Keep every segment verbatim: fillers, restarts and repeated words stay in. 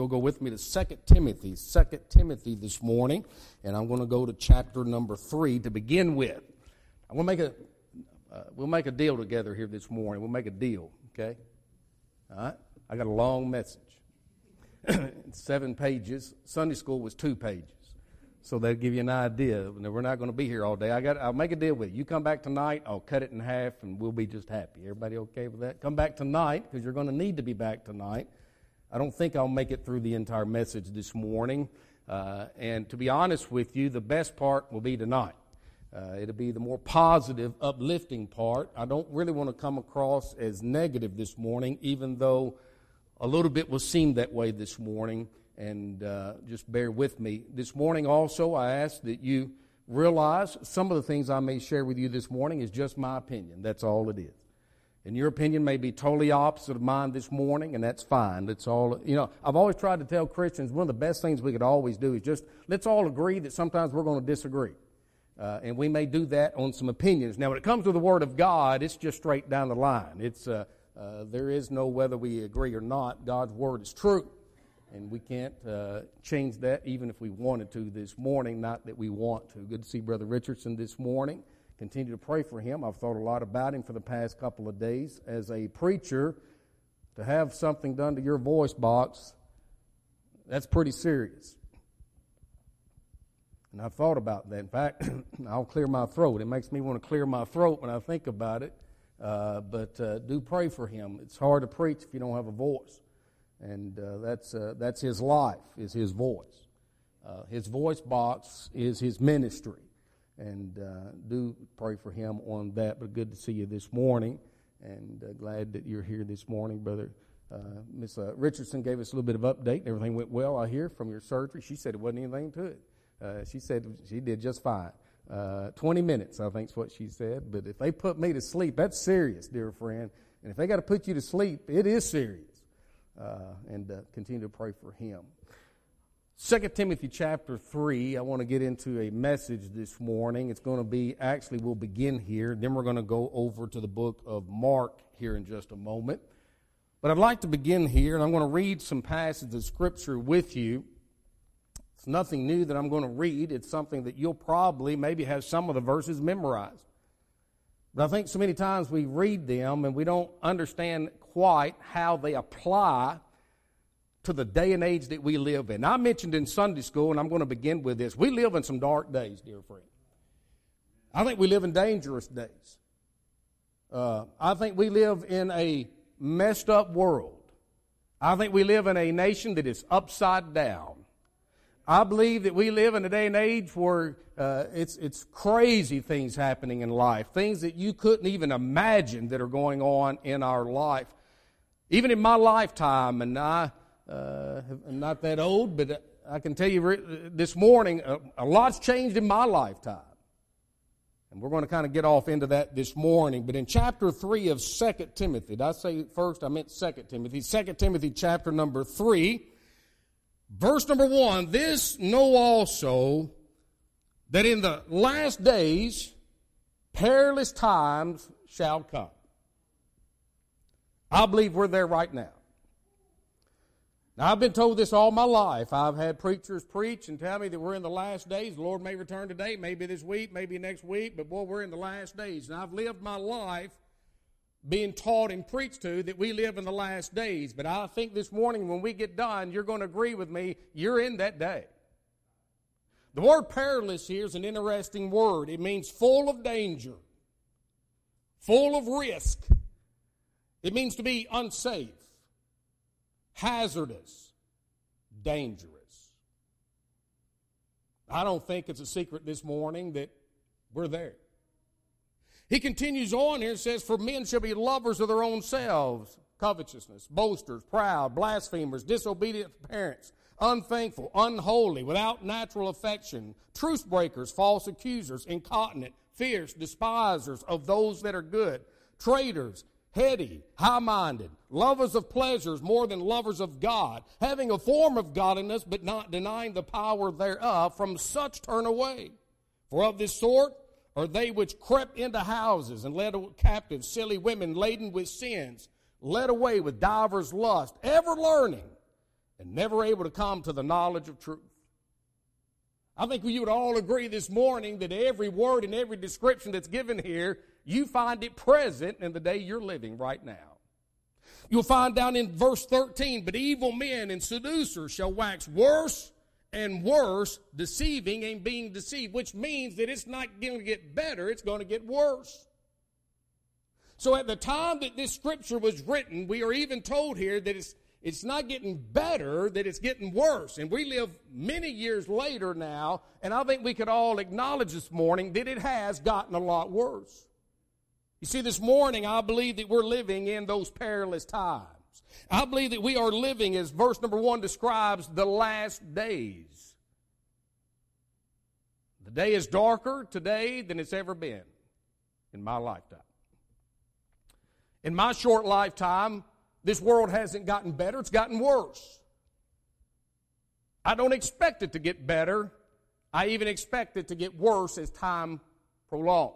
You'll go with me to Second Timothy, Second Timothy this morning, and I'm going to go to chapter number three to begin with. I'm going to make a, uh, we'll make a deal together here this morning. We'll make a deal, okay? All right? I got a long message. It's seven pages. Sunday school was two pages. So that'll give you an idea. We're not going to be here all day. I got, I'll make a deal with you. You come back tonight, I'll cut it in half, and we'll be just happy. Everybody okay with that? Come back tonight, because you're going to need to be back tonight. I don't think I'll make it through the entire message this morning. Uh, and to be honest with you, the best part will be tonight. Uh, it'll be the more positive, uplifting part. I don't really want to come across as negative this morning, even though a little bit will seem that way this morning. And uh, just bear with me. This morning also, I ask that you realize some of the things I may share with you this morning is just my opinion. That's all it is. And your opinion may be totally opposite of mine this morning, and that's fine. That's all. You know, I've always tried to tell Christians one of the best things we could always do is just let's all agree that sometimes we're going to disagree. Uh, and we may do that on some opinions. Now, when it comes to the Word of God, it's just straight down the line. It's uh, uh, there is no whether we agree or not. God's Word is true. And we can't uh, change that even if we wanted to this morning, not that we want to. Good to see Brother Richardson this morning. Continue to pray for him. I've thought a lot about him for the past couple of days. As a preacher, to have something done to your voice box, that's pretty serious. And I've thought about that. In fact, I'll clear my throat. It makes me want to clear my throat when I think about it. Uh, but uh, do pray for him. It's hard to preach if you don't have a voice. And uh, that's uh, that's his life, is his voice. Uh, his voice box is his ministry. And uh, do pray for him on that. But good to see you this morning. And uh, glad that you're here this morning, Brother. Uh, Miss uh, Richardson gave us a little bit of update. Everything went well, I hear, from your surgery. She said it wasn't anything to it. Uh, she said she did just fine. Uh, twenty minutes, I think is what she said. But if they put me to sleep, that's serious, dear friend. And if they got to put you to sleep, it is serious. Uh, and uh, continue to pray for him. Second Timothy chapter three, I want to get into a message this morning. It's going to be, actually we'll begin here, then we're going to go over to the book of Mark here in just a moment. But I'd like to begin here, and I'm going to read some passages of Scripture with you. It's nothing new that I'm going to read. It's something that you'll probably maybe have some of the verses memorized. But I think so many times we read them and we don't understand quite how they apply to the day and age that we live in. Now, I mentioned in Sunday school, and I'm going to begin with this, we live in some dark days, dear friend. I think we live in dangerous days. Uh, I think we live in a messed up world. I think we live in a nation that is upside down. I believe that we live in a day and age where uh, it's it's crazy things happening in life, things that you couldn't even imagine that are going on in our life. Even in my lifetime, and I, uh, I'm not that old, but I can tell you this morning, a, a lot's changed in my lifetime. And we're going to kind of get off into that this morning. But in chapter three of Second Timothy, did I say first? I meant Second Timothy. Second Timothy chapter number three. Verse number one, this know also that in the last days perilous times shall come. I believe we're there right now. Now, I've been told this all my life. I've had preachers preach and tell me that we're in the last days. The Lord may return today, maybe this week, maybe next week, but boy, we're in the last days. And I've lived my life being taught and preached to that we live in the last days. But I think this morning when we get done, you're going to agree with me, you're in that day. The word perilous here is an interesting word. It means full of danger, full of risk. It means to be unsafe, hazardous, dangerous. I don't think it's a secret this morning that we're there. He continues on here and says, for men shall be lovers of their own selves, covetousness, boasters, proud, blasphemers, disobedient to parents, unthankful, unholy, without natural affection, truce breakers, false accusers, incontinent, fierce, despisers of those that are good, traitors, heady, high-minded, lovers of pleasures more than lovers of God, having a form of godliness but not denying the power thereof. From such turn away. For of this sort are they which crept into houses and led captive silly women laden with sins, led away with divers lusts, ever learning and never able to come to the knowledge of truth. I think you would all agree this morning that every word and every description that's given here, you find it present in the day you're living right now. You'll find down in verse thirteen, but evil men and seducers shall wax worse and worse, deceiving and being deceived, which means that it's not going to get better, it's going to get worse. So at the time that this scripture was written, we are even told here that it's It's not getting better, that it's getting worse. And we live many years later now, and I think we could all acknowledge this morning that it has gotten a lot worse. You see, this morning, I believe that we're living in those perilous times. I believe that we are living, as verse number one describes, the last days. The day is darker today than it's ever been in my lifetime. In my short lifetime, this world hasn't gotten better, it's gotten worse. I don't expect it to get better. I even expect it to get worse as time prolongs.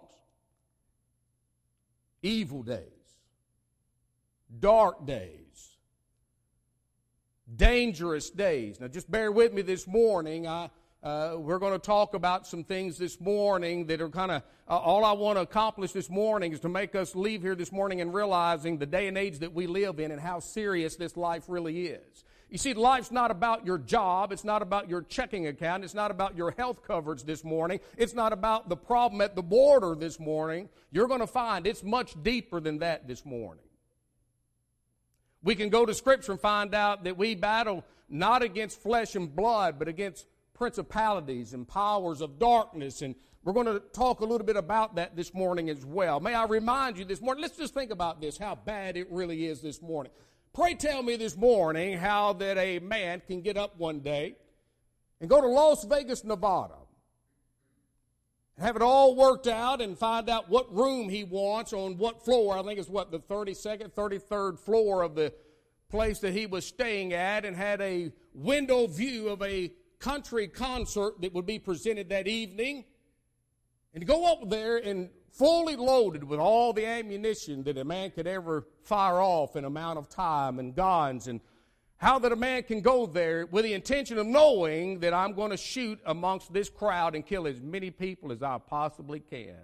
Evil days, dark days, dangerous days. Now just bear with me this morning. I, uh, we're going to talk about some things this morning that are kind of, uh, all I want to accomplish this morning is to make us leave here this morning and realizing the day and age that we live in and how serious this life really is. You see, life's not about your job. It's not about your checking account. It's not about your health coverage this morning. It's not about the problem at the border this morning. You're going to find it's much deeper than that this morning. We can go to Scripture and find out that we battle not against flesh and blood, but against principalities and powers of darkness. And we're going to talk a little bit about that this morning as well. May I remind you this morning, let's just think about this, how bad it really is this morning. Pray tell me this morning how that a man can get up one day and go to Las Vegas, Nevada, and have it all worked out and find out what room he wants on what floor. I think it's what, the thirty-second, thirty-third floor of the place that he was staying at, and had a window view of a country concert that would be presented that evening, and to go up there and fully loaded with all the ammunition that a man could ever fire off in amount of time and guns, and how that a man can go there with the intention of knowing that I'm going to shoot amongst this crowd and kill as many people as I possibly can.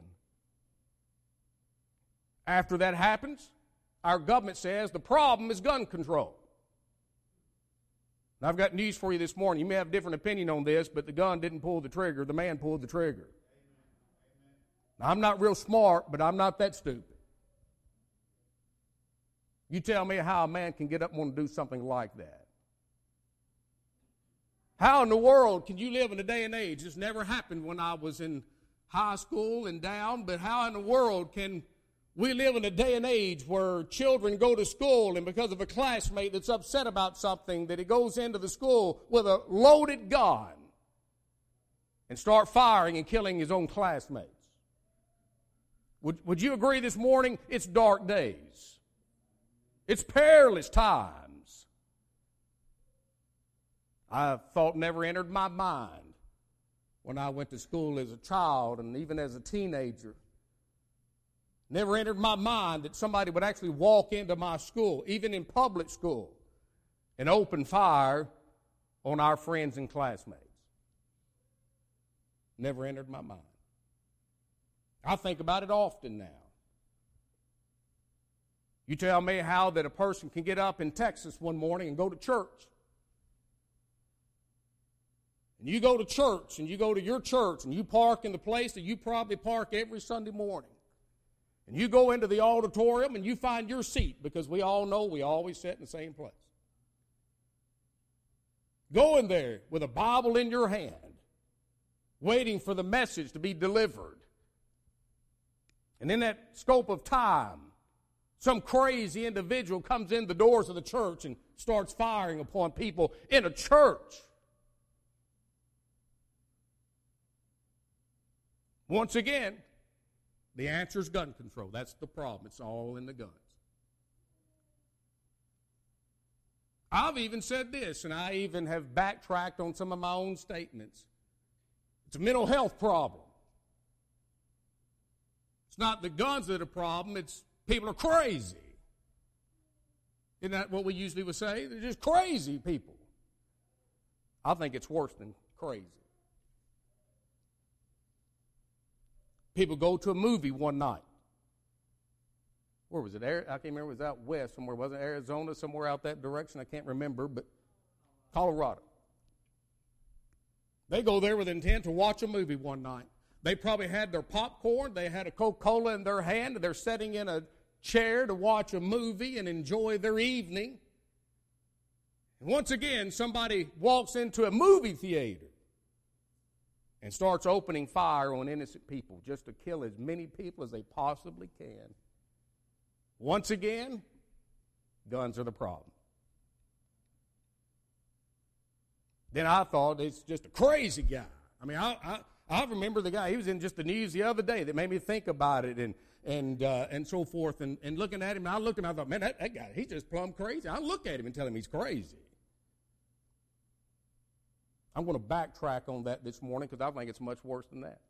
After that happens, our government says the problem is gun control. Now, I've got news for you this morning. You may have a different opinion on this, but the gun didn't pull the trigger. The man pulled the trigger. Now, I'm not real smart, but I'm not that stupid. You tell me how a man can get up and want to do something like that. How in the world can you live in a day and age? This never happened when I was in high school and down, but how in the world can we live in a day and age where children go to school, and because of a classmate that's upset about something, that he goes into the school with a loaded gun and start firing and killing his own classmates? Would, would you agree this morning? It's dark days. It's perilous times. I thought never entered my mind when I went to school as a child and even as a teenager. Never entered my mind that somebody would actually walk into my school, even in public school, and open fire on our friends and classmates. Never entered my mind. I think about it often now. You tell me how that a person can get up in Texas one morning and go to church. And you go to church, and you go to your church, and you park in the place that you probably park every Sunday morning. And you go into the auditorium, and you find your seat, because we all know we always sit in the same place. Go in there with a Bible in your hand, waiting for the message to be delivered. And in that scope of time, some crazy individual comes in the doors of the church and starts firing upon people in a church. Once again, the answer is gun control. That's the problem. It's all in the guns. I've even said this, and I even have backtracked on some of my own statements. It's a mental health problem. It's not the guns that are a problem, it's people are crazy. Isn't that what we usually would say? They're just crazy people. I think it's worse than crazy. People go to a movie one night. Where was it? I can't remember. It was out west somewhere. Wasn't it Arizona? Somewhere out that direction. I can't remember, but Colorado. They go there with intent to watch a movie one night. They probably had their popcorn. They had a Coca-Cola in their hand. And they're sitting in a chair to watch a movie and enjoy their evening. And once again, somebody walks into a movie theater and starts opening fire on innocent people just to kill as many people as they possibly can. Once again, guns are the problem. Then I thought it's just a crazy guy. I mean, I, I, I remember the guy. He was in just the news the other day that made me think about it and and uh, and so forth. And, and looking at him, I looked at him, I thought, man, that, that guy, he's just plumb crazy. I look at him and tell him he's crazy. I'm going to backtrack on that this morning because I think it's much worse than that.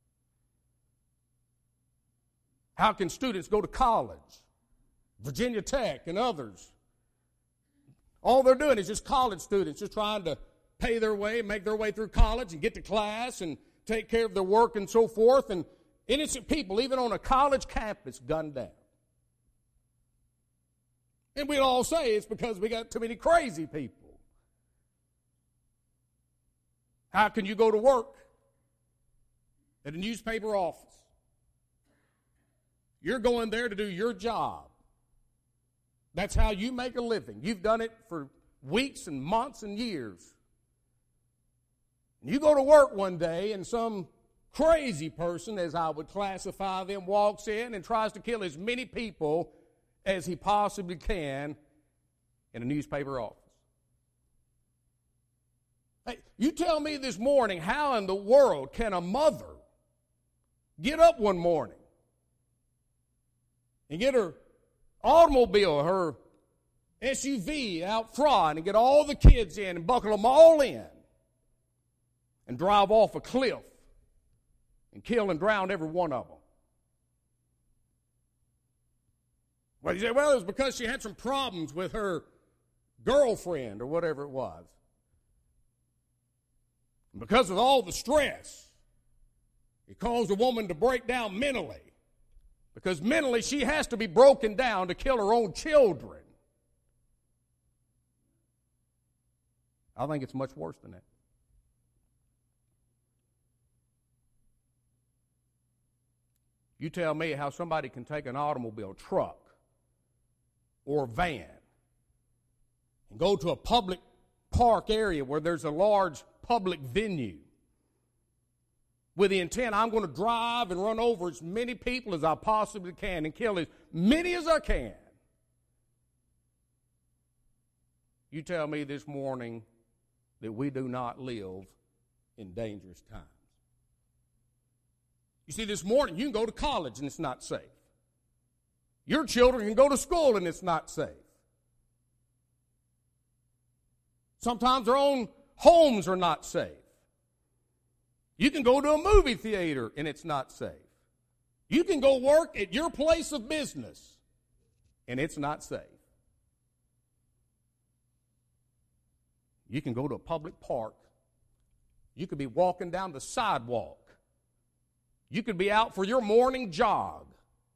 How can students go to college? Virginia Tech and others. All they're doing is just college students, just trying to pay their way, make their way through college and get to class and take care of their work and so forth. And innocent people, even on a college campus, gunned down. And we'd all say it's because we got too many crazy people. How can you go to work at a newspaper office? You're going there to do your job. That's how you make a living. You've done it for weeks and months and years. And you go to work one day and some crazy person, as I would classify them, walks in and tries to kill as many people as he possibly can in a newspaper office. Hey, you tell me this morning, how in the world can a mother get up one morning and get her automobile, her S U V out front and get all the kids in and buckle them all in and drive off a cliff and kill and drown every one of them? Well, you say, well, it was because she had some problems with her girlfriend or whatever it was. And because of all the stress, it caused a woman to break down mentally. Because mentally she has to be broken down to kill her own children. I think it's much worse than that. You tell me how somebody can take an automobile, truck, or a van and go to a public park area where there's a large public venue with the intent, I'm going to drive and run over as many people as I possibly can and kill as many as I can. You tell me this morning that we do not live in dangerous times. You see, this morning you can go to college and it's not safe. Your children can go to school and it's not safe. Sometimes their own homes are not safe. You can go to a movie theater and it's not safe. You can go work at your place of business and it's not safe. You can go to a public park. You could be walking down the sidewalk. You could be out for your morning jog.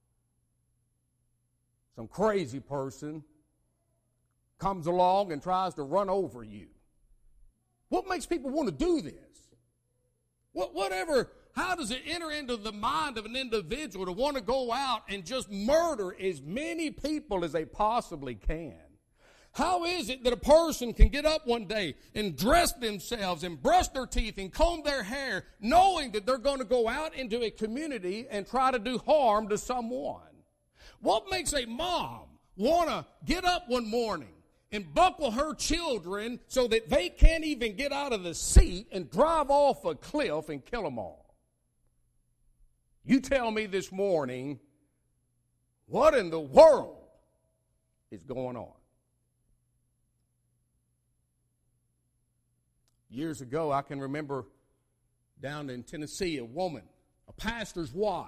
Some crazy person comes along and tries to run over you. What makes people want to do this? What, whatever, how does it enter into the mind of an individual to want to go out and just murder as many people as they possibly can? How is it that a person can get up one day and dress themselves and brush their teeth and comb their hair knowing that they're going to go out into a community and try to do harm to someone? What makes a mom want to get up one morning and buckle her children so that they can't even get out of the seat and drive off a cliff and kill them all? You tell me this morning, what in the world is going on? Years ago, I can remember down in Tennessee, a woman, a pastor's wife,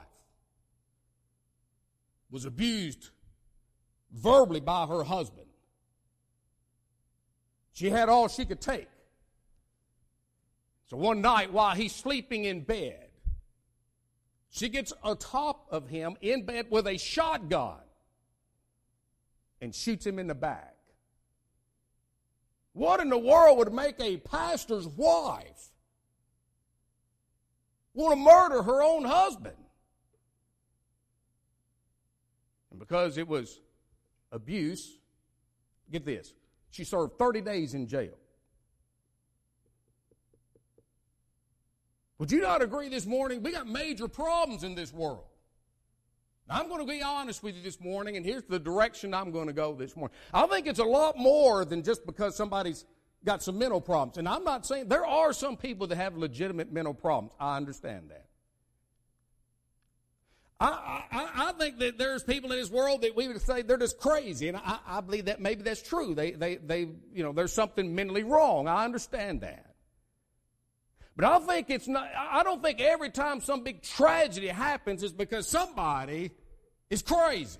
was abused verbally by her husband. She had all she could take. So one night while he's sleeping in bed, she gets atop of him in bed with a shotgun and shoots him in the back. What in the world would make a pastor's wife want to murder her own husband? And because it was abuse, get this, she served thirty days in jail. Would you not agree this morning? We got major problems in this world. Now, I'm going to be honest with you this morning, and here's the direction I'm going to go this morning. I think it's a lot more than just because somebody's got some mental problems. And I'm not saying, there are some people that have legitimate mental problems. I understand that. I, I, I think that there's people in this world that we would say they're just crazy, and I, I believe that maybe that's true. They, they, they, you know, there's something mentally wrong. I understand that. But I think it's not, I don't think every time some big tragedy happens is because somebody is crazy.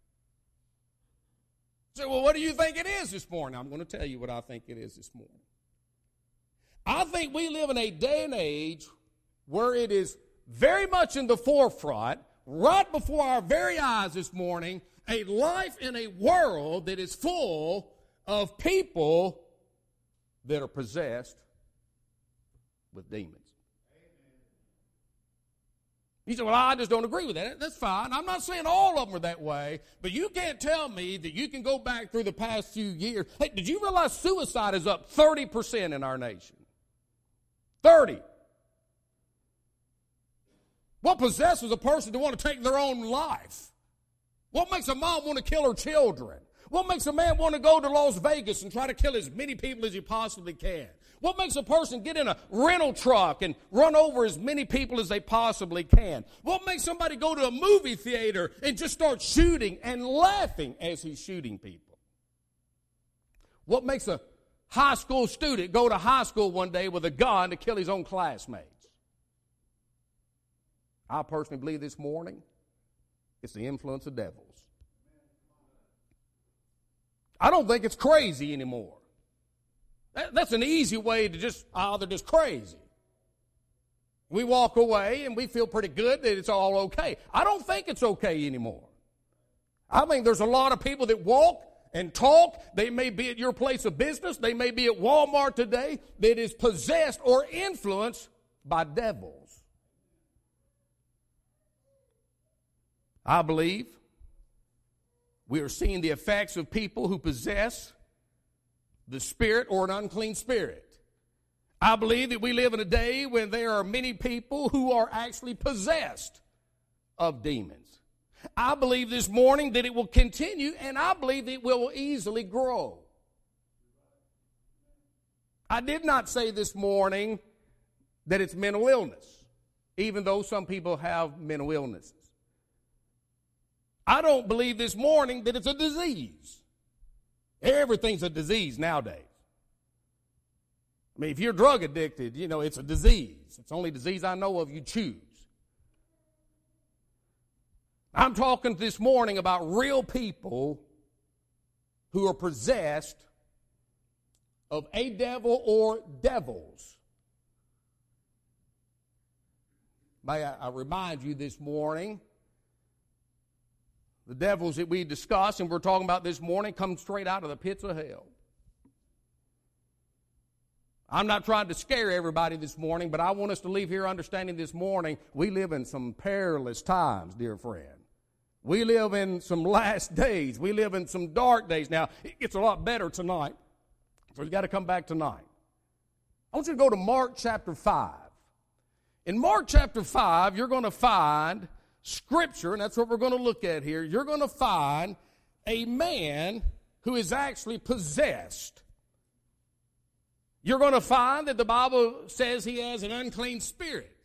So, well, what do you think it is this morning? I'm going to tell you what I think it is this morning. I think we live in a day and age where it is very much in the forefront, right before our very eyes this morning, a life in a world that is full of people that are possessed with demons. You say, well, I just don't agree with that. That's fine. I'm not saying all of them are that way, but you can't tell me that you can go back through the past few years. Hey, did you realize suicide is up thirty percent in our nation? thirty. What possesses a person to want to take their own life? What makes a mom want to kill her children? What makes a man want to go to Las Vegas and try to kill as many people as he possibly can? What makes a person get in a rental truck and run over as many people as they possibly can? What makes somebody go to a movie theater and just start shooting and laughing as he's shooting people? What makes a high school student go to high school one day with a gun to kill his own classmates? I personally believe this morning it's the influence of devils. I don't think it's crazy anymore. That, that's an easy way to just, oh, they're just crazy. We walk away and we feel pretty good that it's all okay. I don't think it's okay anymore. I think there's a lot of people that walk and talk. They may be at your place of business. They may be at Walmart today that is possessed or influenced by devils. I believe we are seeing the effects of people who possess the spirit or an unclean spirit. I believe that we live in a day when there are many people who are actually possessed of demons. I believe this morning that it will continue, and I believe it will easily grow. I did not say this morning that it's mental illness, even though some people have mental illnesses. I don't believe this morning that it's a disease. Everything's a disease nowadays. I mean, if you're drug addicted, you know, it's a disease. It's the only disease I know of you choose. I'm talking this morning about real people who are possessed of a devil or devils. May I, I remind you this morning, the devils that we discuss and we're talking about this morning come straight out of the pits of hell. I'm not trying to scare everybody this morning, but I want us to leave here understanding this morning we live in some perilous times, dear friend. We live in some last days. We live in some dark days. Now, it gets a lot better tonight, so you've got to come back tonight. I want you to go to Mark chapter five. In Mark chapter five, you're going to find Scripture, and that's what we're going to look at here. You're going to find a man who is actually possessed. You're going to find that the Bible says he has an unclean spirit.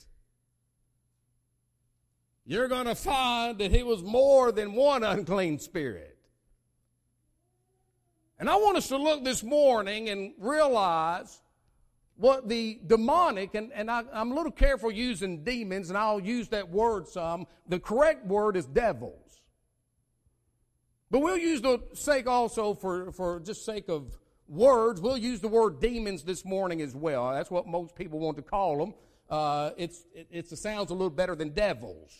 You're going to find that he was more than one unclean spirit. And I want us to look this morning and realize what the demonic, and, and I, I'm a little careful using demons, and I'll use that word some. The correct word is devils. But we'll use the sake also for, for just sake of words. We'll use the word demons this morning as well. That's what most people want to call them. Uh, it's, it, it sounds a little better than devils.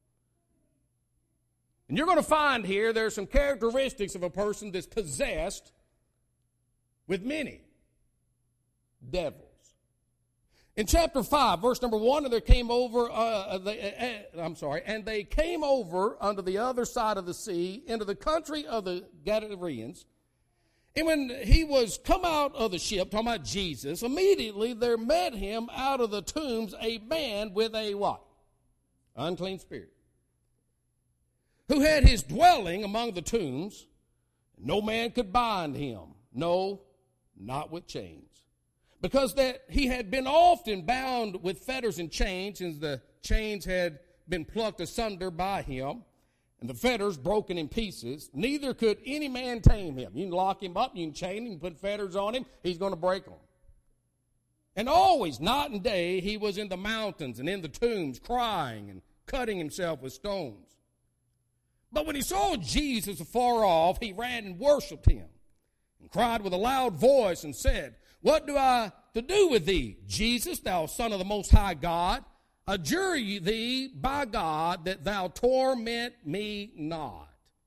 And you're going to find here there's some characteristics of a person that's possessed with many devils. In chapter five, verse number one, and there came over, uh, they, uh, I'm sorry, and they came over unto the other side of the sea into the country of the Gadarenes. And when he was come out of the ship, talking about Jesus, immediately there met him out of the tombs a man with a what? Unclean spirit, who had his dwelling among the tombs. No man could bind him, no, not with chains. Because that he had been often bound with fetters and chains, and the chains had been plucked asunder by him, and the fetters broken in pieces. Neither could any man tame him. You can lock him up, you can chain him, put fetters on him, he's going to break them. And always, night and day, he was in the mountains and in the tombs, crying and cutting himself with stones. But when he saw Jesus afar off, he ran and worshipped him, and cried with a loud voice and said, What do I to do with thee, Jesus, thou Son of the Most High God? Adjure thee by God that thou torment me not.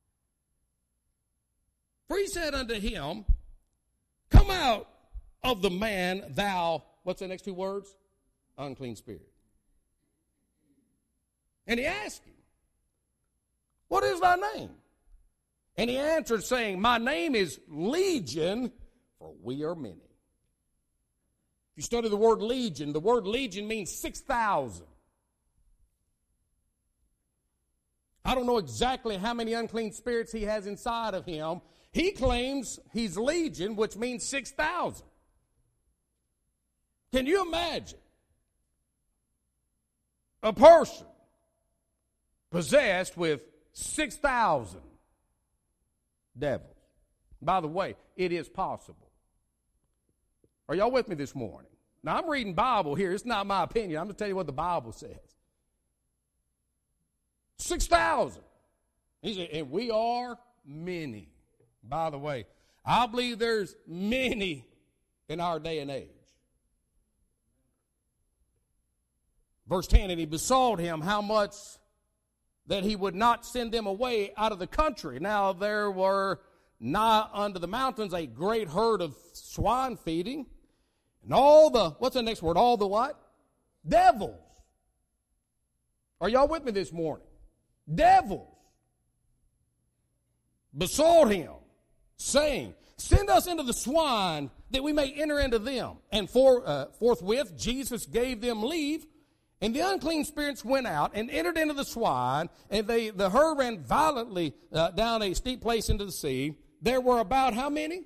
For he said unto him, Come out of the man, thou, what's the next two words? Unclean spirit. And he asked him, What is thy name? And he answered, saying, My name is Legion, for we are many. If you study the word legion, the word legion means six thousand. I don't know exactly how many unclean spirits he has inside of him. He claims he's legion, which means six thousand. Can you imagine a person possessed with six thousand devils? By the way, it is possible. Are y'all with me this morning? Now, I'm reading Bible here. It's not my opinion. I'm going to tell you what the Bible says. six thousand. He said, and we are many. By the way, I believe there's many in our day and age. Verse ten, and he besought him how much that he would not send them away out of the country. Now, there were nigh unto the mountains a great herd of swine feeding. And all the, what's the next word? All the what? Devils. Are y'all with me this morning? Devils besought him, saying, Send us into the swine that we may enter into them. And for, uh, forthwith Jesus gave them leave. And the unclean spirits went out and entered into the swine. And they, the herd ran violently uh, down a steep place into the sea. There were about how many?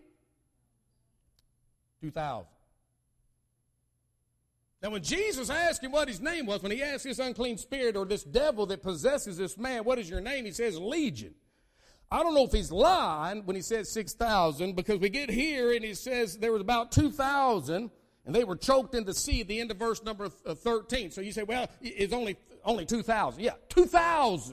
Two thousand. Now, when Jesus asked him what his name was, when he asked this unclean spirit or this devil that possesses this man, what is your name? He says, Legion. I don't know if he's lying when he says six thousand, because we get here and he says there was about two thousand, and they were choked in the sea at the end of verse number thirteen. So you say, well, it's only, only two thousand. Yeah, two thousand.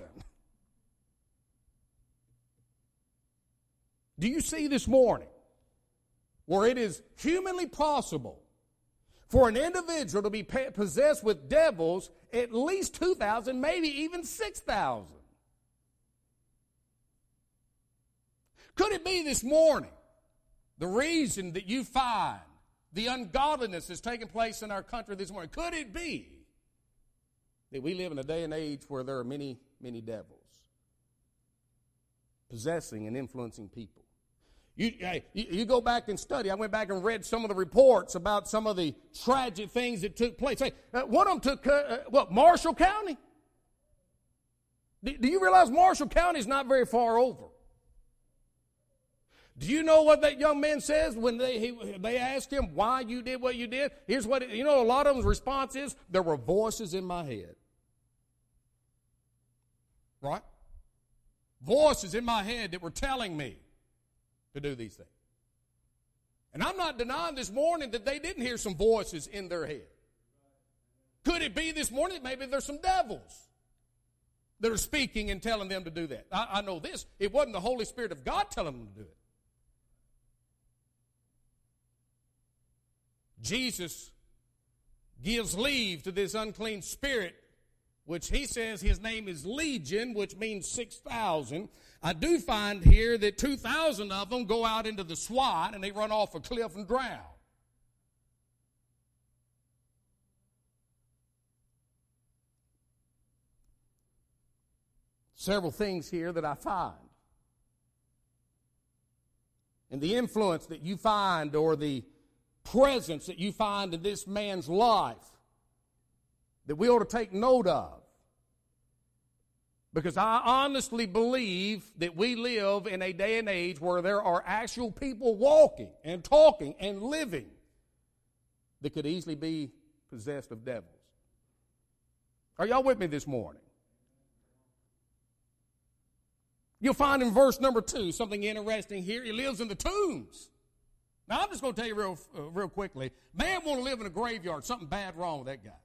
Do you see this morning where it is humanly possible for an individual to be possessed with devils, at least two thousand, maybe even six thousand? Could it be this morning the reason that you find the ungodliness that's taking place in our country this morning? Could it be that we live in a day and age where there are many, many devils possessing and influencing people? You, you, you go back and study. I went back and read some of the reports about some of the tragic things that took place. Hey, uh, one of them took, uh, what, Marshall County? Do, do you realize Marshall County is not very far over? Do you know what that young man says when they he, they asked him why you did what you did? Here's what, it, you know, a lot of them's response is, there were voices in my head. Right? Voices in my head that were telling me to do these things. And I'm not denying this morning that they didn't hear some voices in their head. Could it be this morning that maybe there's some devils that are speaking and telling them to do that? I, I know this. It wasn't the Holy Spirit of God telling them to do it. Jesus gives leave to this unclean spirit, which he says his name is Legion, which means six thousand. I do find here that two thousand of them go out into the swine and they run off a cliff and drown. Several things here that I find. And the influence that you find, or the presence that you find in this man's life, that we ought to take note of. Because I honestly believe that we live in a day and age where there are actual people walking and talking and living that could easily be possessed of devils. Are y'all with me this morning? You'll find in verse number two something interesting here. He lives in the tombs. Now, I'm just going to tell you real, uh, real quickly. Man want to live in a graveyard. Something bad wrong with that guy.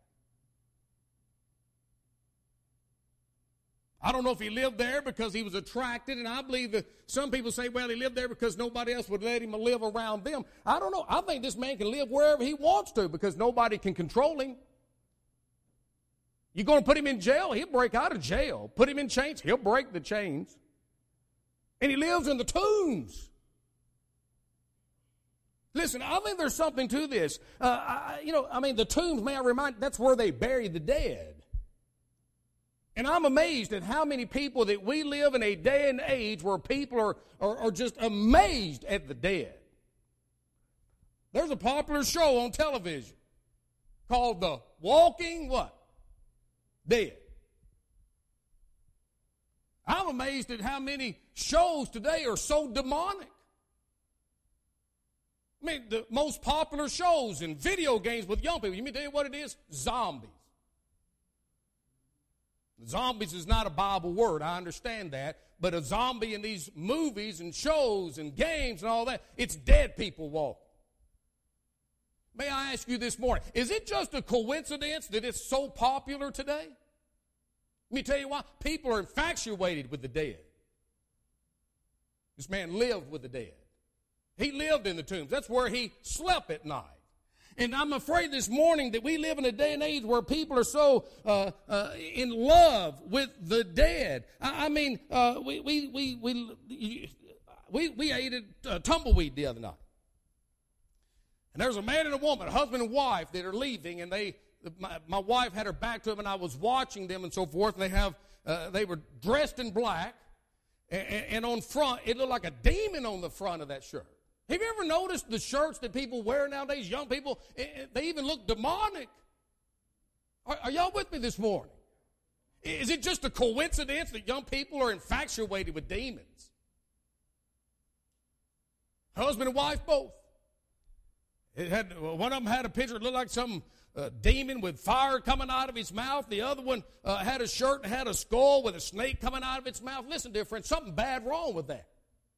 I don't know if he lived there because he was attracted, and I believe that some people say, well, he lived there because nobody else would let him live around them. I don't know. I think this man can live wherever he wants to because nobody can control him. You're going to put him in jail, he'll break out of jail. Put him in chains, he'll break the chains. And he lives in the tombs. Listen, I think there's something to this. Uh, I, you know, I mean, the tombs, may I remind, that's where they bury the dead. And I'm amazed at how many people that we live in a day and age where people are, are, are just amazed at the dead. There's a popular show on television called The Walking what? Dead. I'm amazed at how many shows today are so demonic. I mean, the most popular shows in video games with young people, you mean tell you what it is? Zombies. Zombies is not a Bible word, I understand that, but a zombie in these movies and shows and games and all that, it's dead people walking. May I ask you this morning, is it just a coincidence that it's so popular today? Let me tell you why. People are infatuated with the dead. This man lived with the dead. He lived in the tombs. That's where he slept at night. And I'm afraid this morning that we live in a day and age where people are so uh, uh, in love with the dead. I, I mean, uh, we, we, we, we, we, we ate a tumbleweed the other night. And there's a man and a woman, a husband and wife, that are leaving, and they, my, my wife had her back to them, and I was watching them and so forth, and they have, uh, they were dressed in black, and, and on front, it looked like a demon on the front of that shirt. Have you ever noticed the shirts that people wear nowadays, young people, they even look demonic? Are, are y'all with me this morning? Is it just a coincidence that young people are infatuated with demons? Husband and wife both. It had, one of them had a picture that looked like some uh, demon with fire coming out of his mouth. The other one uh, had a shirt and had a skull with a snake coming out of its mouth. Listen, dear friend, something bad wrong with that.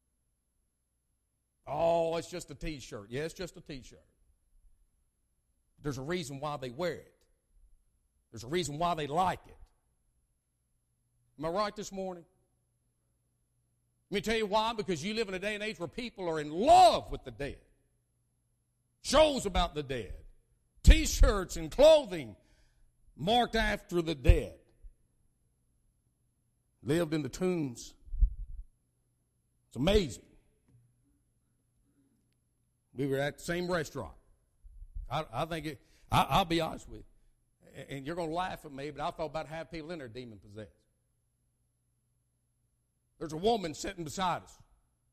Oh, it's just a T-shirt. Yeah, it's just a T-shirt. There's a reason why they wear it. There's a reason why they like it. Am I right this morning? Let me tell you why. Because you live in a day and age where people are in love with the dead. Shows about the dead. T-shirts and clothing marked after the dead. Lived in the tombs. It's amazing. We were at the same restaurant. I, I think it, I, I'll be honest with you, and you're going to laugh at me, but I thought about half people in there demon possessed. There's a woman sitting beside us.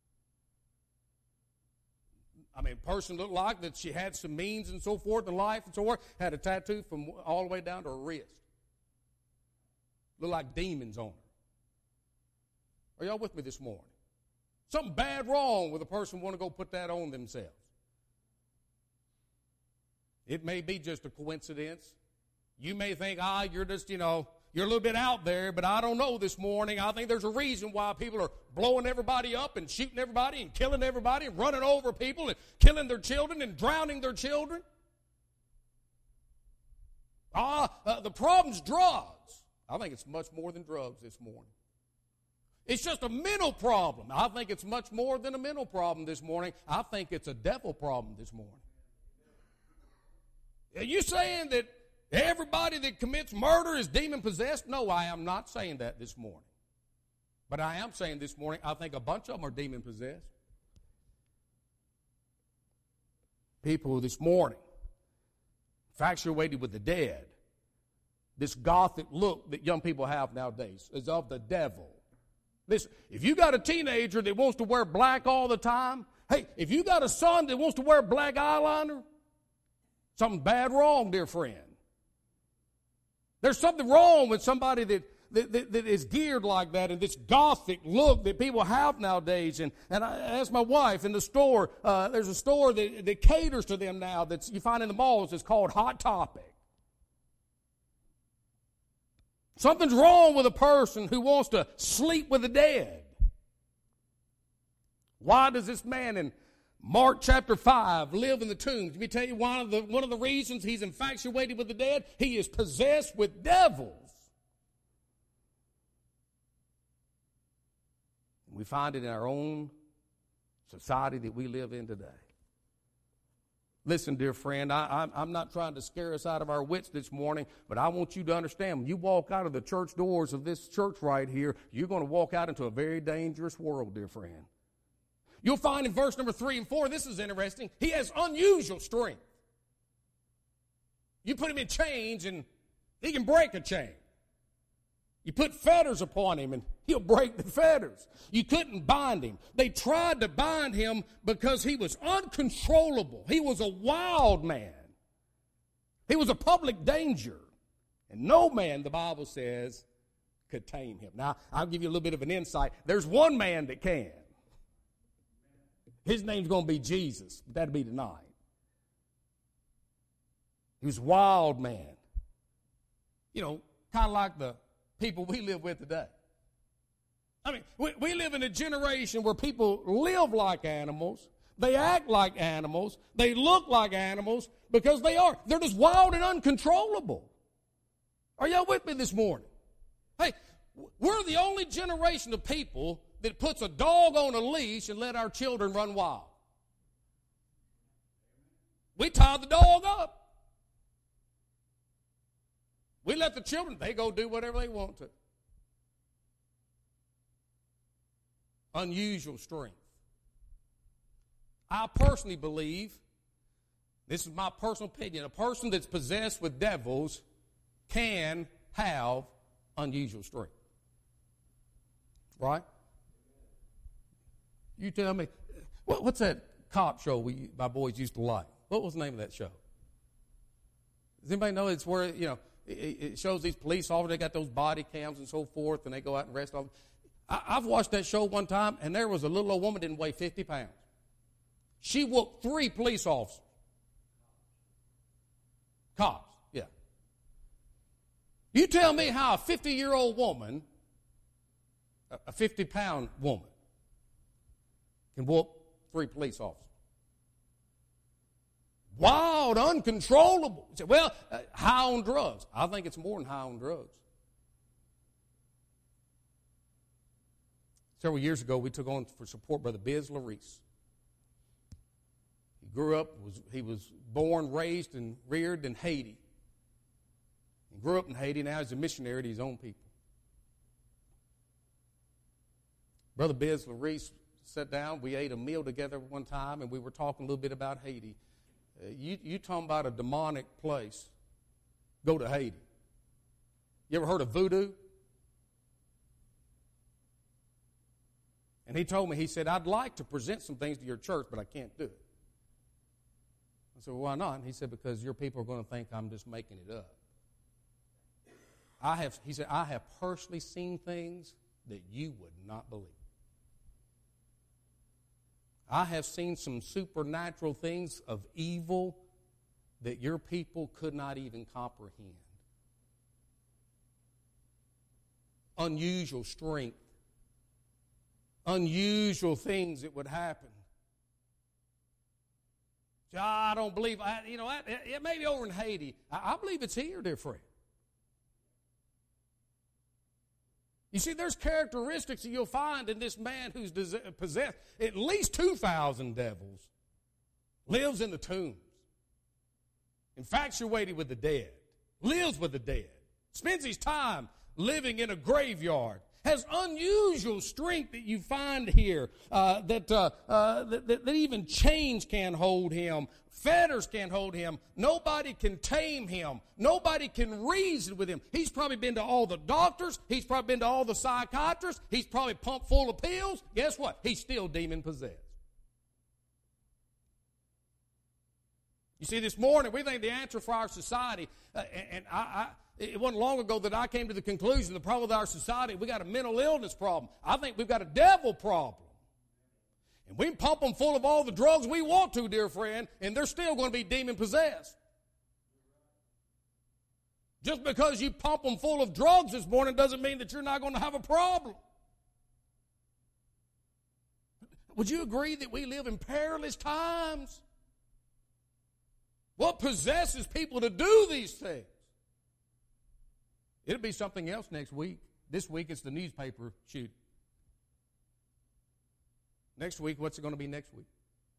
I mean, a person looked like that she had some means and so forth in life and so forth, had a tattoo from all the way down to her wrist. Looked like demons on her. Are y'all with me this morning? Something bad wrong with a person want to go put that on themselves. It may be just a coincidence. You may think, ah, you're just, you know, you're a little bit out there, but I don't know this morning. I think there's a reason why people are blowing everybody up and shooting everybody and killing everybody and running over people and killing their children and drowning their children. Ah, uh, the problem's drugs. I think it's much more than drugs this morning. It's just a mental problem. I think it's much more than a mental problem this morning. I think it's a devil problem this morning. Are you saying that everybody that commits murder is demon-possessed? No, I am not saying that this morning. But I am saying this morning, I think a bunch of them are demon-possessed. People this morning, infatuated with the dead. This gothic look that young people have nowadays is of the devil. Listen, if you got a teenager that wants to wear black all the time, hey, if you got a son that wants to wear black eyeliner, something bad wrong, dear friend. There's something wrong with somebody that, that, that, that is geared like that and this gothic look that people have nowadays. And, and I asked my wife in the store, uh, there's a store that, that caters to them now that you find in the malls. It's called Hot Topic. Something's wrong with a person who wants to sleep with the dead. Why does this man in Mark chapter five live in the tombs? Let me tell you one of the, one of the reasons he's infatuated with the dead. He is possessed with devils. We find it in our own society that we live in today. Listen, dear friend, I, I'm, I'm not trying to scare us out of our wits this morning, but I want you to understand, when you walk out of the church doors of this church right here, you're going to walk out into a very dangerous world, dear friend. You'll find in verse number three and four, this is interesting, he has unusual strength. You put him in chains and he can break a chain. You put fetters upon him and he'll break the fetters. You couldn't bind him. They tried to bind him because he was uncontrollable. He was a wild man. He was a public danger. And no man, the Bible says, could tame him. Now, I'll give you a little bit of an insight. There's one man that can. His name's going to be Jesus. But that'll be tonight. He was a wild man. You know, kind of like the people we live with today. I mean, we, we live in a generation where people live like animals. They act like animals. They look like animals because they are. They're just wild and uncontrollable. Are y'all with me this morning? Hey, we're the only generation of people that puts a dog on a leash and let our children run wild. We tie the dog up. We let the children, they go do whatever they want to. Unusual strength. I personally believe, this is my personal opinion, a person that's possessed with devils can have unusual strength. Right? You tell me, what, what's that cop show we, my boys used to like? What was the name of that show? Does anybody know? It's where, you know, it shows these police officers, they got those body cams and so forth, and they go out and arrest all them. I've watched that show one time, and there was a little old woman that didn't weigh fifty pounds. She whooped three police officers. Cops, yeah. You tell me how a fifty-year-old woman, a fifty-pound woman, can whoop three police officers. Wild, uncontrollable. You say, well, uh, high on drugs. I think it's more than high on drugs. Several years ago, we took on for support Brother Biz Larice. He grew up, was he was born, raised, and reared in Haiti. He grew up in Haiti. Now he's a missionary to his own people. Brother Biz Larice sat down. We ate a meal together one time, and we were talking a little bit about Haiti. Uh, you, you talking about a demonic place, go to Haiti. You ever heard of voodoo? And he told me, he said, I'd like to present some things to your church, but I can't do it. I said, well, why not? And he said, because your people are going to think I'm just making it up. I have, he said, I have personally seen things that you would not believe. I have seen some supernatural things of evil that your people could not even comprehend. Unusual strength. Unusual things that would happen. I don't believe, I, you know, it may be over in Haiti. I, I believe it's here, dear friend. You see, there's characteristics that you'll find in this man who's possessed at least two thousand devils, lives in the tombs. infatuated with the dead, lives with the dead, spends his time living in a graveyard, has unusual strength that you find here, uh, that, uh, uh, that, that, that even chains can't hold him, fetters can't hold him, nobody can tame him, nobody can reason with him. He's probably been to all the doctors, he's probably been to all the psychiatrists, he's probably pumped full of pills. Guess what? He's still demon-possessed. You see, this morning, we think the answer for our society, uh, and, and I, I, it wasn't long ago that I came to the conclusion the problem with our society, we got a mental illness problem. I think we've got a devil problem. And we pump them full of all the drugs we want to, dear friend, and they're still going to be demon-possessed. Just because you pump them full of drugs this morning doesn't mean that you're not going to have a problem. Would you agree that we live in perilous times? What possesses people to do these things? It'll be something else next week. This week it's the newspaper shooting. Next week, what's it going to be next week?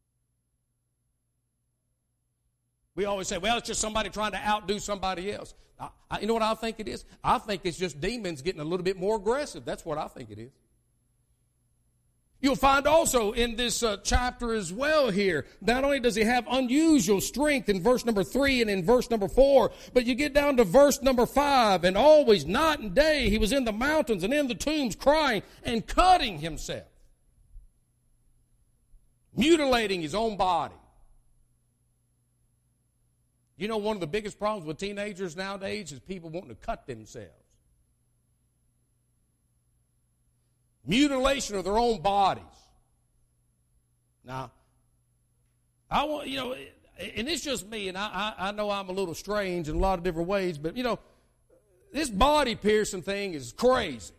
We always say, well, it's just somebody trying to outdo somebody else. I, I, you know what I think it is? I think it's just demons getting a little bit more aggressive. That's what I think it is. You'll find also in this uh, chapter as well here, not only does he have unusual strength in verse number three and in verse number four, but you get down to verse number five, and always night and day he was in the mountains and in the tombs crying and cutting himself, mutilating his own body. You know, one of the biggest problems with teenagers nowadays is people wanting to cut themselves. Mutilation of their own bodies. Now, I want, you know, and it's just me, and I, I, I know I'm a little strange in a lot of different ways, but, you know, this body piercing thing is crazy.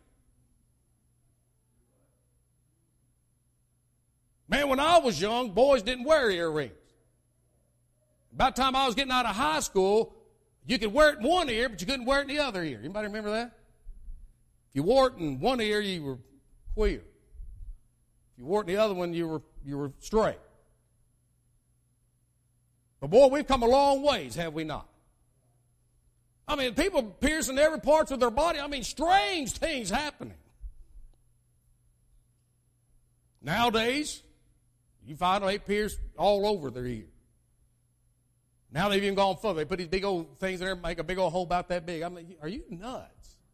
Man, when I was young, boys didn't wear earrings. By the time I was getting out of high school, you could wear it in one ear, but you couldn't wear it in the other ear. Anybody remember that? If you wore it in one ear, you were queer. If you wore it in the other one, you were you were straight. But boy, we've come a long ways, have we not? I mean, people piercing every part of their body. I mean, strange things happening. Nowadays, you find they pierce all over their ear. Now they've even gone further. They put these big old things in there, make a big old hole about that big. I mean, are you nuts?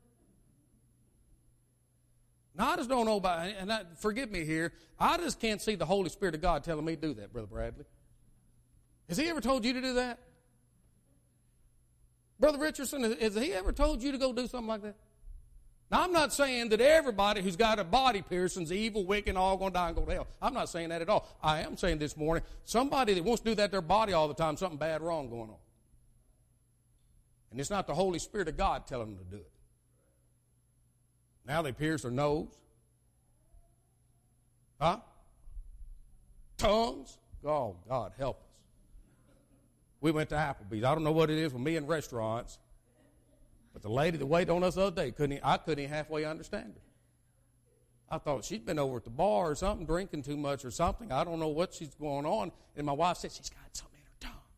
Now, I just don't know about, and I, forgive me here, I just can't see the Holy Spirit of God telling me to do that, Brother Bradley. Has he ever told you to do that? Brother Richardson, has he ever told you to go do something like that? Now, I'm not saying that everybody who's got a body piercing is evil, wicked, and all going to die and go to hell. I'm not saying that at all. I am saying this morning, somebody that wants to do that to their body all the time, something bad wrong going on. And it's not the Holy Spirit of God telling them to do it. Now they pierce their nose. Huh? Tongues. Oh, God, help us. We went to Applebee's. I don't know what it is with me in restaurants, but the lady that waited on us the other day, couldn't, I couldn't even halfway understand her. I thought she'd been over at the bar or something, drinking too much or something. I don't know what she's going on. And my wife said, she's got something in her tongue.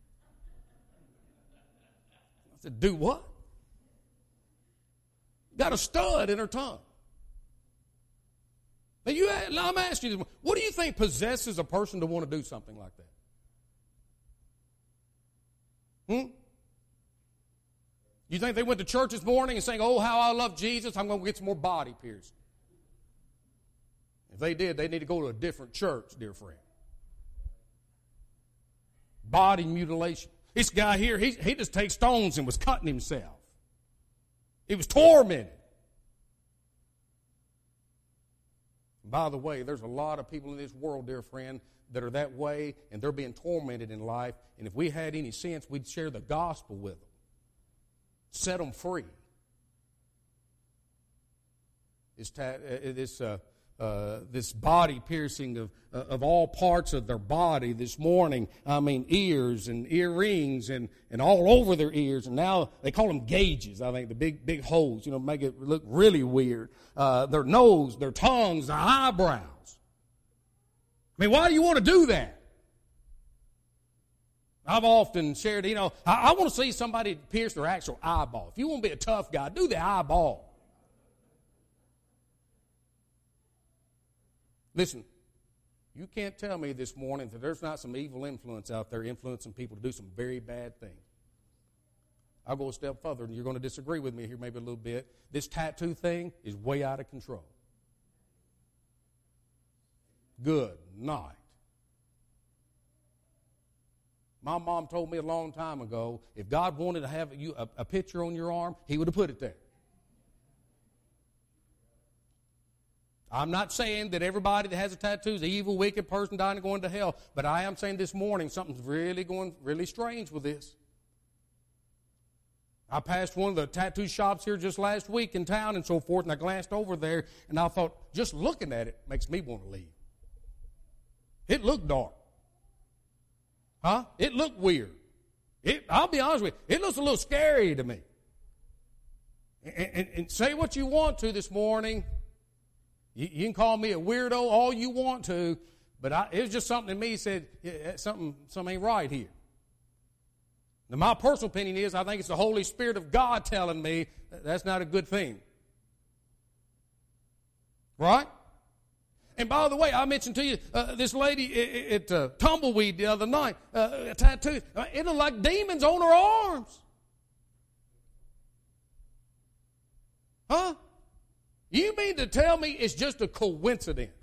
I said, do what? Got a stud in her tongue. Now, you, now I'm asking you, what do you think possesses a person to want to do something like that? Hmm? You think they went to church this morning and saying, oh, how I love Jesus, I'm going to get some more body piercing. If they did, they need to go to a different church, dear friend. Body mutilation. This guy here, he, he just takes stones and was cutting himself. He was tormented. By the way, there's a lot of people in this world, dear friend, that are that way, and they're being tormented in life. And if we had any sense, we'd share the gospel with them. Set them free. This, ta- this, uh, uh, this body piercing of, uh, of all parts of their body this morning. I mean, ears and earrings and, and all over their ears. And now they call them gauges, I think, the big, big holes, you know, make it look really weird. Uh, their nose, their tongues, their eyebrows. I mean, why do you want to do that? I've often shared, you know, I, I want to see somebody pierce their actual eyeball. If you want to be a tough guy, do the eyeball. Listen, you can't tell me this morning that there's not some evil influence out there influencing people to do some very bad things. I'll go a step further, and you're going to disagree with me here maybe a little bit. This tattoo thing is way out of control. Good night. My mom told me a long time ago, if God wanted to have you a, a picture on your arm, He would have put it there. I'm not saying that everybody that has a tattoo is an evil, wicked person dying and going to hell, but I am saying this morning something's really going really strange with this. I passed one of the tattoo shops here just last week in town and so forth, and I glanced over there, and I thought, just looking at it makes me want to leave. It looked dark. Huh? It looked weird. It, I'll be honest with you, it looks a little scary to me. And, and, and say what you want to this morning. You, you can call me a weirdo all you want to, but I, it was just something in me that said, yeah, something, something ain't right here. Now, my personal opinion is I think it's the Holy Spirit of God telling me that that's not a good thing. Right? And by the way, I mentioned to you, uh, this lady at uh, Tumbleweed the other night, uh, a tattoo, uh, it looked like demons on her arms. Huh? You mean to tell me it's just a coincidence?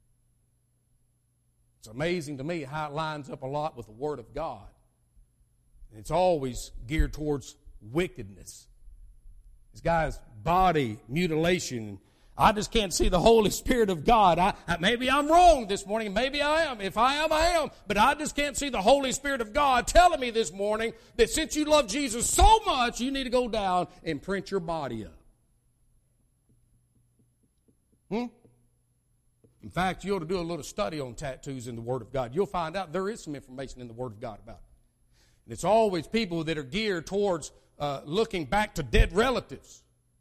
It's amazing to me how it lines up a lot with the Word of God. It's always geared towards wickedness. This guy's body mutilation. I just can't see the Holy Spirit of God. I, I, maybe I'm wrong this morning. Maybe I am. If I am, I am. But I just can't see the Holy Spirit of God telling me this morning that since you love Jesus so much, you need to go down and print your body up. Hmm? In fact, you ought to do a little study on tattoos in the Word of God. You'll find out there is some information in the Word of God about it. And it's always people that are geared towards uh, looking back to dead relatives.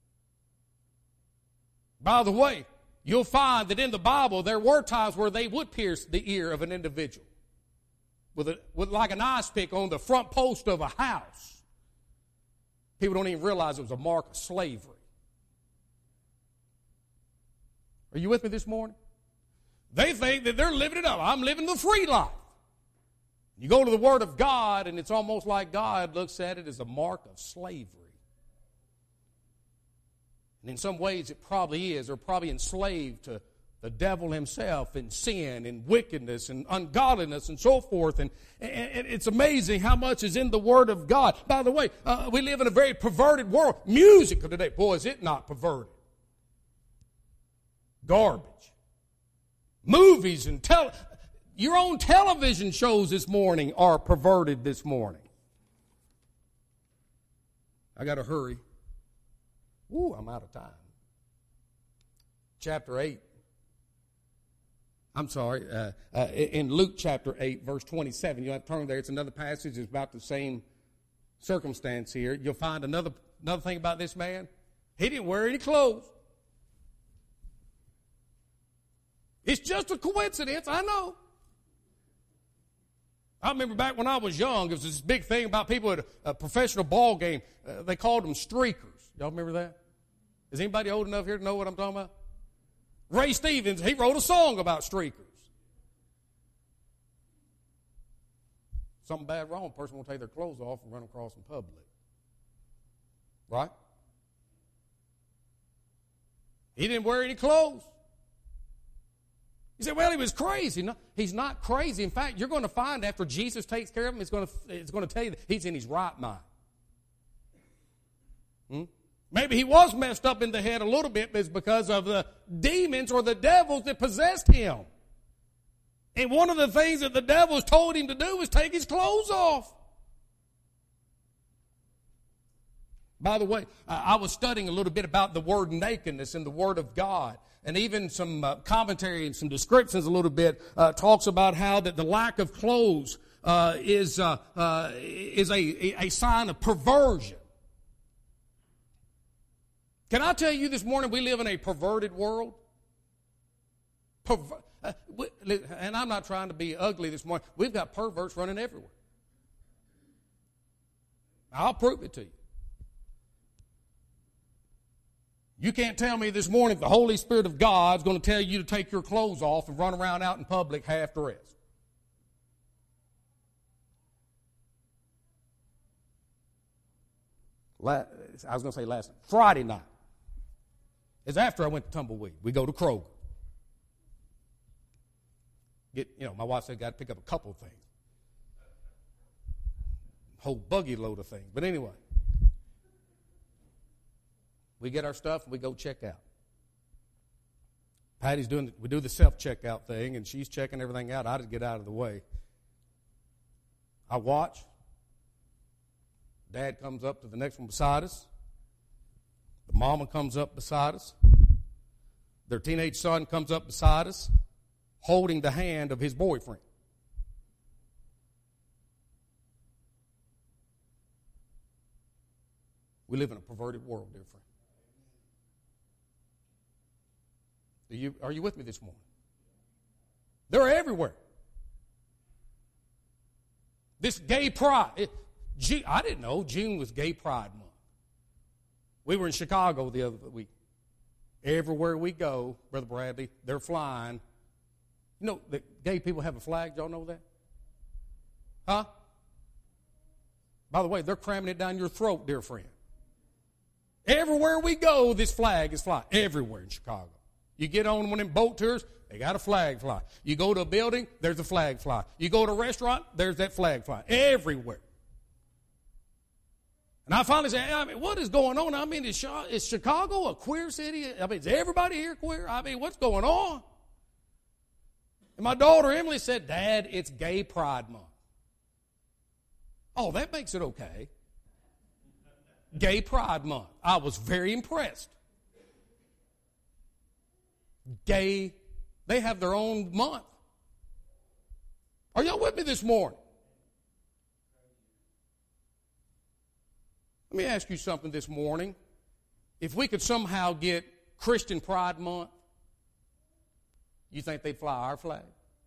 By the way, you'll find that in the Bible there were times where they would pierce the ear of an individual with, a, with like an ice pick on the front post of a house. People don't even realize it was a mark of slavery. Are you with me this morning? They think that they're living it up. I'm living the free life. You go to the Word of God, and it's almost like God looks at it as a mark of slavery. And in some ways it probably is. They're probably enslaved to the devil himself and sin and wickedness and ungodliness and so forth. And, and it's amazing how much is in the Word of God. By the way, uh, we live in a very perverted world. Music of today, boy, is it not perverted. Garbage. Movies and tele... Your own television shows this morning are perverted this morning. I got to hurry. Ooh, I'm out of time. Chapter eight. I'm sorry. Uh, uh, in Luke chapter eight, verse twenty-seven. You'll have to turn there. It's another passage. It's about the same circumstance here. You'll find another, another thing about this man. He didn't wear any clothes. It's just a coincidence, I know. I remember back when I was young, there was this big thing about people at a, a professional ball game. Uh, they called them streakers. Y'all remember that? Is anybody old enough here to know what I'm talking about? Ray Stevens, he wrote a song about streakers. Something bad wrong, a person will take their clothes off and run across in public. Right? He didn't wear any clothes. You say, well, he was crazy. No, he's not crazy. In fact, you're going to find after Jesus takes care of him, it's going to, it's going to tell you that he's in his right mind. Hmm? Maybe he was messed up in the head a little bit, but it's because of the demons or the devils that possessed him. And one of the things that the devils told him to do was take his clothes off. By the way, I was studying a little bit about the word nakedness in the Word of God. And even some uh, commentary and some descriptions a little bit uh, talks about how that the lack of clothes uh, is, uh, uh, is a, a sign of perversion. Can I tell you this morning we live in a perverted world? Perver- uh, we, and I'm not trying to be ugly this morning. We've got perverts running everywhere. I'll prove it to you. You can't tell me this morning the Holy Spirit of God is going to tell you to take your clothes off and run around out in public half dressed. La- I was going to say last night. Friday night. It's after I went to Tumbleweed. We go to Kroger. Get, you know, my wife said, got to pick up a couple of things. Whole buggy load of things. But anyway. We get our stuff and we go check out. Patty's doing, we do the self-checkout thing, and she's checking everything out. I just get out of the way. I watch. Dad comes up to the next one beside us. The mama comes up beside us. Their teenage son comes up beside us, holding the hand of his boyfriend. We live in a perverted world, dear friend. Do you, are you with me this morning? They're everywhere. This gay pride. It, G, I didn't know June was Gay Pride Month. We were in Chicago the other week. Everywhere we go, Brother Bradley, they're flying. You know, the gay people have a flag. Y'all know that? Huh? By the way, they're cramming it down your throat, dear friend. Everywhere we go, this flag is flying. Everywhere in Chicago. You get on one of them boat tours, they got a flag fly. You go to a building, there's a flag fly. You go to a restaurant, there's that flag fly. Everywhere. And I finally say, I mean, what is going on? I mean, is, is Chicago a queer city? I mean, is everybody here queer? I mean, what's going on? And my daughter Emily said, Dad, it's Gay Pride Month. Oh, that makes it okay. Gay Pride Month. I was very impressed. Gay, they have their own month. Are y'all with me this morning? Let me ask you something this morning. If we could somehow get Christian Pride Month, you think they'd fly our flag?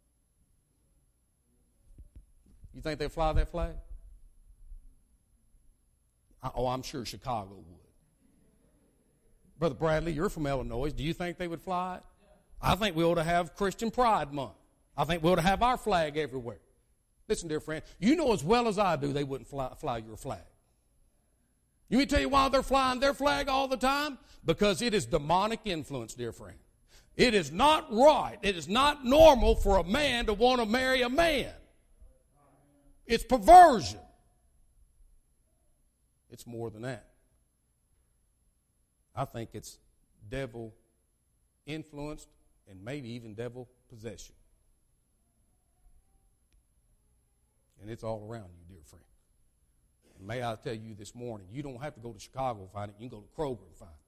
You think they'd fly that flag? Oh, I'm sure Chicago would. Brother Bradley, you're from Illinois. Do you think they would fly it? I think we ought to have Christian Pride Month. I think we ought to have our flag everywhere. Listen, dear friend, you know as well as I do they wouldn't fly, fly your flag. You me tell you why they're flying their flag all the time? Because it is demonic influence, dear friend. It is not right. It is not normal for a man to want to marry a man. It's perversion. It's more than that. I think it's devil influenced and maybe even devil possession. And it's all around you, dear friend. And may I tell you this morning, you don't have to go to Chicago to find it. You can go to Kroger and find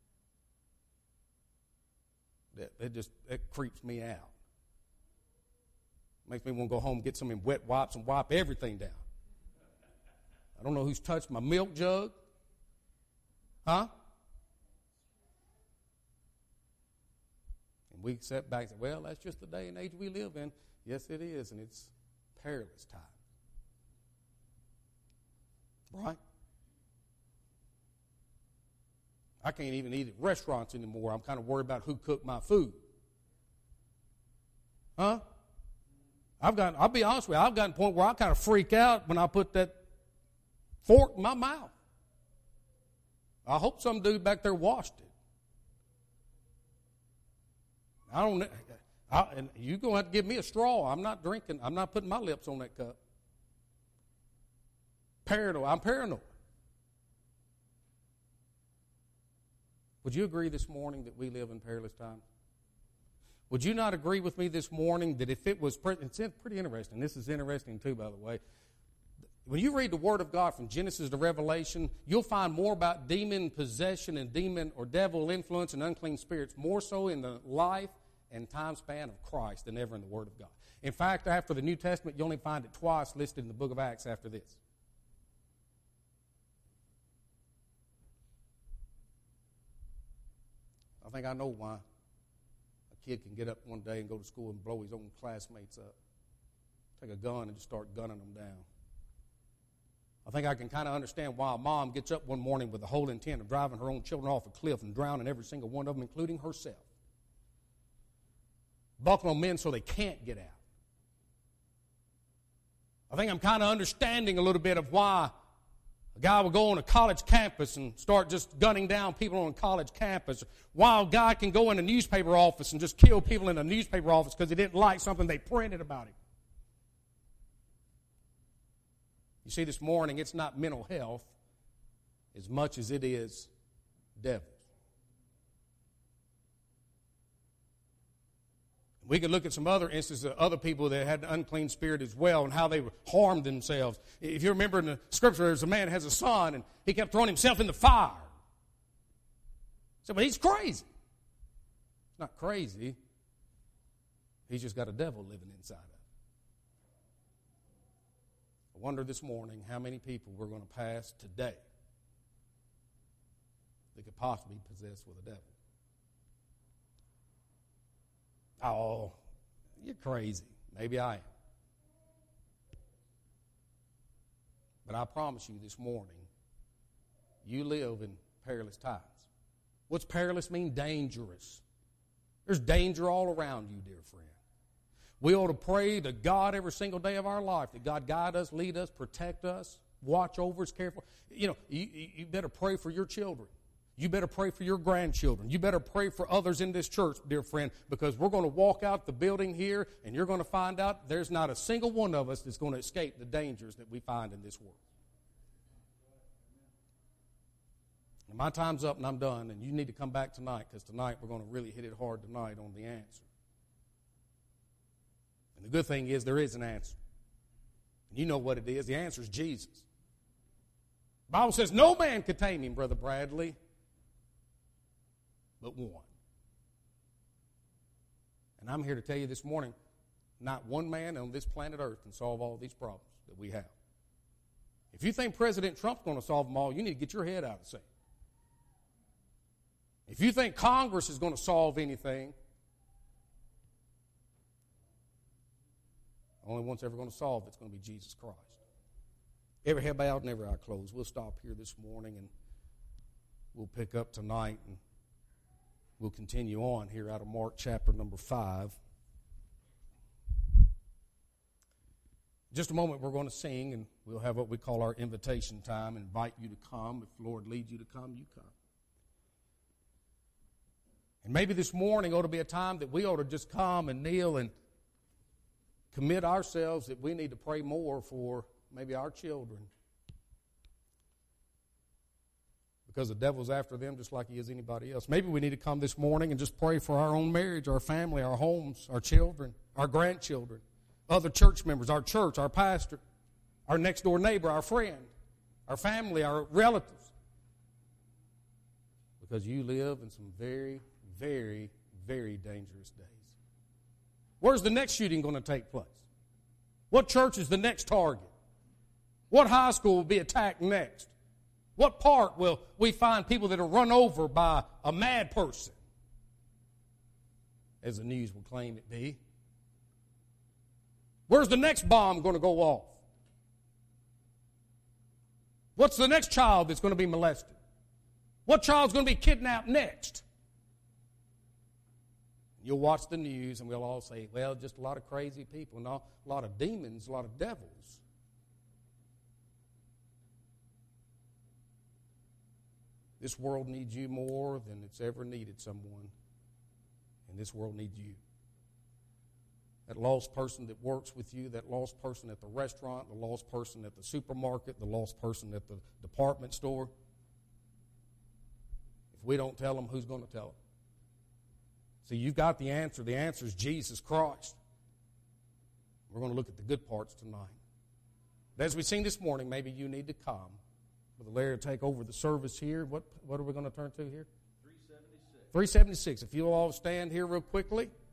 it. That, that just that creeps me out. Makes me want to go home and get some of them wet wipes and wipe everything down. I don't know who's touched my milk jug. Huh? And we sat back and said, well, that's just the day and age we live in. Yes, it is, and it's perilous time. Right? I can't even eat at restaurants anymore. I'm kind of worried about who cooked my food. Huh? I've got, I'll be honest with you, I've gotten to the point where I kind of freak out when I put that fork in my mouth. I hope some dude back there washed it. I don't. I, and you're going to have to give me a straw. I'm not drinking. I'm not putting my lips on that cup. Paranoid. I'm paranoid. Would you agree this morning that we live in perilous times? Would you not agree with me this morning that if it was, it's pretty interesting. This is interesting too, by the way. When you read the Word of God from Genesis to Revelation, you'll find more about demon possession and demon or devil influence and unclean spirits, more so in the life and time span of Christ than ever in the Word of God. In fact, after the New Testament, you only find it twice listed in the book of Acts after this. I think I know why a kid can get up one day and go to school and blow his own classmates up. Take a gun and just start gunning them down. I think I can kind of understand why a mom gets up one morning with the whole intent of driving her own children off a cliff and drowning every single one of them, including herself. Buckling on men so they can't get out. I think I'm kind of understanding a little bit of why a guy would go on a college campus and start just gunning down people on a college campus. Why a guy can go in a newspaper office and just kill people in a newspaper office because he didn't like something they printed about him. You see, this morning, it's not mental health as much as it is devils. We could look at some other instances of other people that had the unclean spirit as well and how they harmed themselves. If you remember in the scripture, there's a man who has a son, and he kept throwing himself in the fire. So, but he's crazy. He's not crazy. He's just got a devil living inside of him. I wonder this morning how many people we're going to pass today that could possibly be possessed with a devil. Oh, you're crazy. Maybe I am. But I promise you this morning, you live in perilous times. What's perilous mean? Dangerous. There's danger all around you, dear friend. We ought to pray to God every single day of our life that God guide us, lead us, protect us, watch over us, care for. You know, you, you better pray for your children. You better pray for your grandchildren. You better pray for others in this church, dear friend, because we're going to walk out the building here and you're going to find out there's not a single one of us that's going to escape the dangers that we find in this world. And my time's up and I'm done, and you need to come back tonight because tonight we're going to really hit it hard tonight on the answer. And the good thing is there is an answer. And you know what it is. The answer is Jesus. The Bible says no man could tame him, Brother Bradley, but one. And I'm here to tell you this morning, not one man on this planet Earth can solve all these problems that we have. If you think President Trump's going to solve them all, you need to get your head out of the sand. If you think Congress is going to solve anything, the only one's ever going to solve it's going to be Jesus Christ. Every head bowed and every eye closed. We'll stop here this morning and we'll pick up tonight and we'll continue on here out of Mark chapter number five. In just a moment we're going to sing and we'll have what we call our invitation time. Invite you to come. If the Lord leads you to come, you come. And maybe this morning ought to be a time that we ought to just come and kneel and commit ourselves that we need to pray more for maybe our children. Because the devil's after them just like he is anybody else. Maybe we need to come this morning and just pray for our own marriage, our family, our homes, our children, our grandchildren, other church members, our church, our pastor, our next door neighbor, our friend, our family, our relatives. Because you live in some very, very, very dangerous days. Where's the next shooting going to take place? What church is the next target? What high school will be attacked next? What park will we find people that are run over by a mad person? As the news will claim it be. Where's the next bomb going to go off? What's the next child that's going to be molested? What child's going to be kidnapped next? You'll watch the news and we'll all say, well, just a lot of crazy people, and a lot of demons, a lot of devils. This world needs you more than it's ever needed someone. And this world needs you. That lost person that works with you, that lost person at the restaurant, the lost person at the supermarket, the lost person at the department store. If we don't tell them, who's going to tell them? See, you've got the answer. The answer is Jesus Christ. We're going to look at the good parts tonight. But as we sing this morning, maybe you need to come. Brother Larry will take over the service here. What, what are we going to turn to here? three seventy-six. three seventy-six. If you'll all stand here real quickly.